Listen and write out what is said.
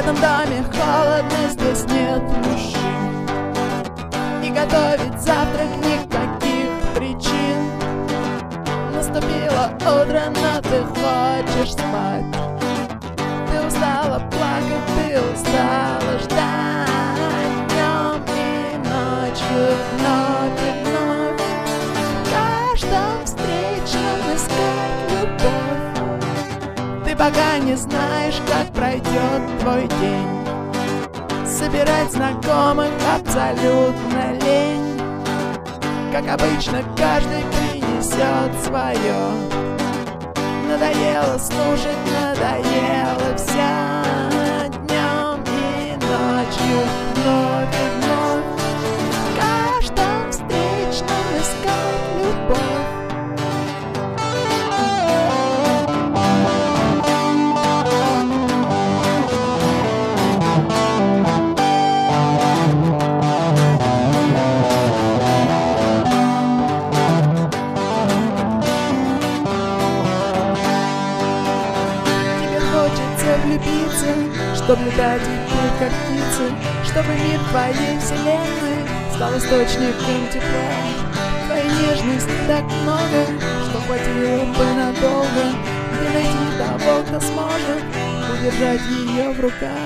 этом доме холодно, здесь нет мужчин. И готовить завтрак никаких причин. Наступило утро, но ты хочешь спать. Ты устала плакать, ты устала ждать. Днем и ночью, вновь и вновь, в каждом встречном искать любовь. Ты пока не знаешь, как пройдет твой день. Собирать знакомых абсолютно лень. Как обычно, каждый принесет свое. Надоело слушать, надоело вся. Днем и ночью, вновь и вновь, в каждом встречном искать любовь. Влюбиться, чтоб летать и петь, как птицы, чтобы мир твоей вселенной стал источником тепла. Твоей нежности так много, что хватило бы надолго. Где найти того, кто сможет удержать ее в руках?